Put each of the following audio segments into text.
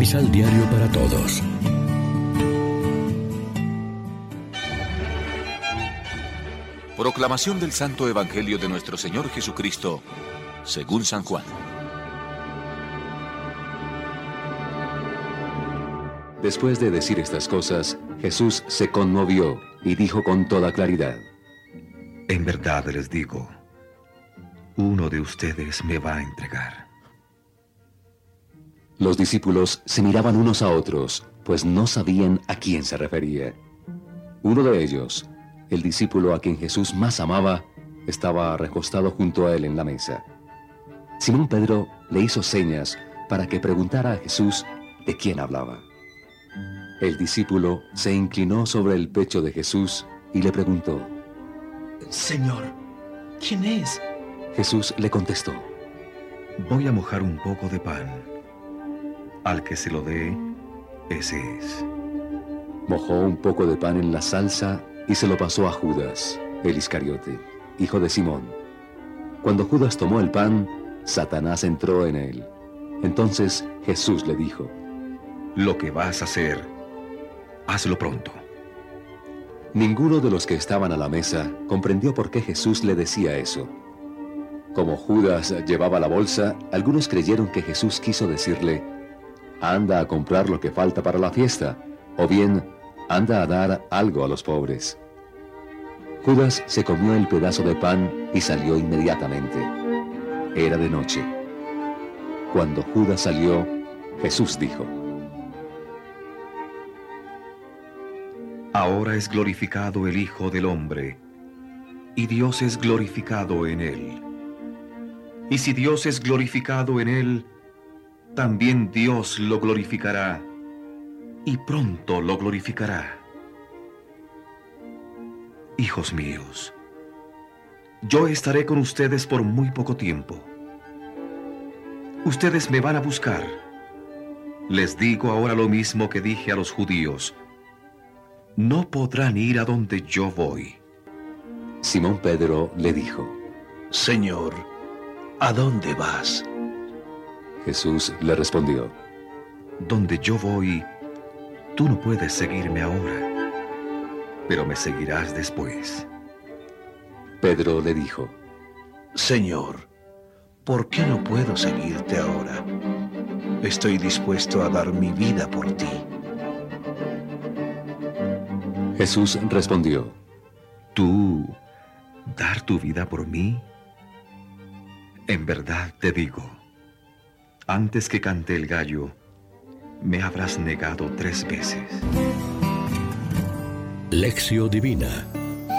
Misal Diario para Todos. Proclamación del Santo Evangelio de nuestro Señor Jesucristo, según San Juan. Después de decir estas cosas, Jesús se conmovió y dijo con toda claridad: En verdad les digo, uno de ustedes me va a entregar. Los discípulos se miraban unos a otros, pues no sabían a quién se refería. Uno de ellos, el discípulo a quien Jesús más amaba, estaba recostado junto a él en la mesa. Simón Pedro le hizo señas para que preguntara a Jesús de quién hablaba. El discípulo se inclinó sobre el pecho de Jesús y le preguntó: Señor, ¿quién es? Jesús le contestó: Voy a mojar un poco de pan. Al que se lo dé, ese es. Mojó un poco de pan en la salsa y se lo pasó a Judas, el Iscariote, hijo de Simón. Cuando Judas tomó el pan, Satanás entró en él. Entonces Jesús le dijo: Lo que vas a hacer, hazlo pronto. Ninguno de los que estaban a la mesa comprendió por qué Jesús le decía eso. Como Judas llevaba la bolsa, algunos creyeron que Jesús quiso decirle: anda a comprar lo que falta para la fiesta, o bien, anda a dar algo a los pobres. Judas se comió el pedazo de pan y salió inmediatamente. Era de noche. Cuando Judas salió, Jesús dijo: Ahora es glorificado el Hijo del Hombre, y Dios es glorificado en él. Y si Dios es glorificado en él, también Dios lo glorificará, y pronto lo glorificará. Hijos míos, yo estaré con ustedes por muy poco tiempo. Ustedes me van a buscar. Les digo ahora lo mismo que dije a los judíos: no podrán ir a donde yo voy. Simón Pedro le dijo: Señor, ¿a dónde vas? Jesús le respondió: Donde yo voy, tú no puedes seguirme ahora, pero me seguirás después. Pedro le dijo: Señor, ¿por qué no puedo seguirte ahora? Estoy dispuesto a dar mi vida por ti. Jesús respondió: ¿Tú dar tu vida por mí? En verdad te digo, antes que cante el gallo, me habrás negado 3 veces. Lección Divina.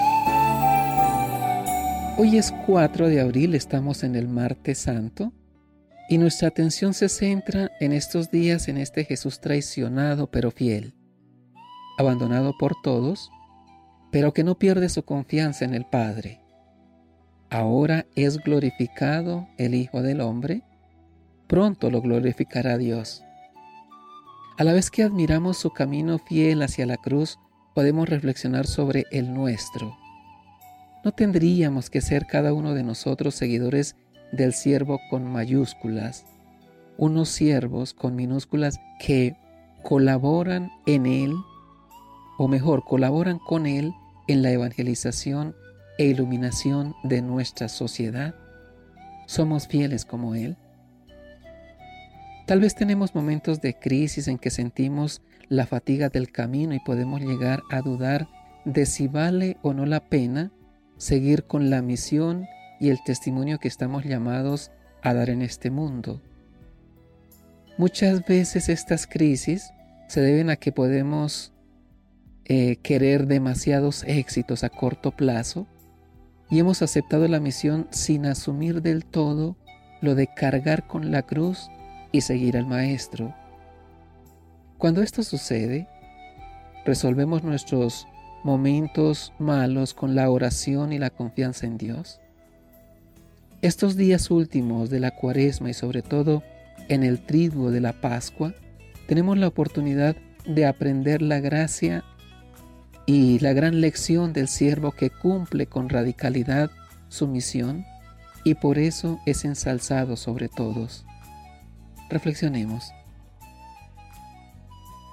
Hoy es 4 de abril, estamos en el Martes Santo, y nuestra atención se centra en estos días en este Jesús traicionado pero fiel, abandonado por todos, pero que no pierde su confianza en el Padre. Ahora es glorificado el Hijo del Hombre, pronto lo glorificará Dios. A la vez que admiramos su camino fiel hacia la cruz, podemos reflexionar sobre el nuestro. ¿No tendríamos que ser cada uno de nosotros seguidores del siervo con mayúsculas, unos siervos con minúsculas que colaboran en él, o mejor, colaboran con él en la evangelización e iluminación de nuestra sociedad? ¿Somos fieles como él? Tal vez tenemos momentos de crisis en que sentimos la fatiga del camino y podemos llegar a dudar de si vale o no la pena seguir con la misión y el testimonio que estamos llamados a dar en este mundo. Muchas veces estas crisis se deben a que podemos querer demasiados éxitos a corto plazo y hemos aceptado la misión sin asumir del todo lo de cargar con la cruz y seguir al Maestro. Cuando esto sucede, resolvemos nuestros momentos malos con la oración y la confianza en Dios. Estos días últimos de la Cuaresma y sobre todo en el triduo de la Pascua, tenemos la oportunidad de aprender la gracia y la gran lección del siervo que cumple con radicalidad su misión y por eso es ensalzado sobre todos. Reflexionemos.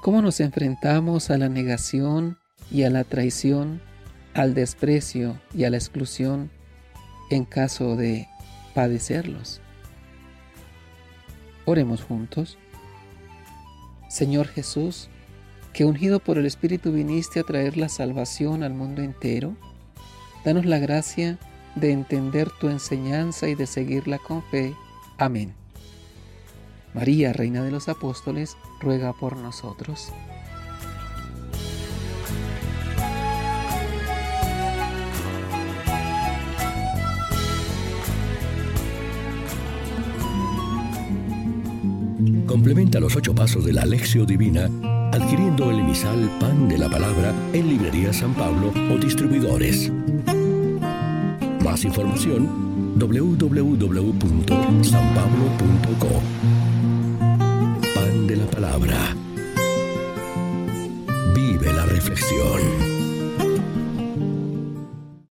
¿Cómo nos enfrentamos a la negación y a la traición, al desprecio y a la exclusión en caso de padecerlos? Oremos juntos. Señor Jesús, que ungido por el Espíritu viniste a traer la salvación al mundo entero, danos la gracia de entender tu enseñanza y de seguirla con fe. Amén. María, Reina de los Apóstoles, ruega por nosotros. Complementa los 8 pasos de la Alexio Divina adquiriendo el emisal Pan de la Palabra en Librería San Pablo o distribuidores. Más información www.sanpablo.co. Pan de la Palabra. Vive la reflexión.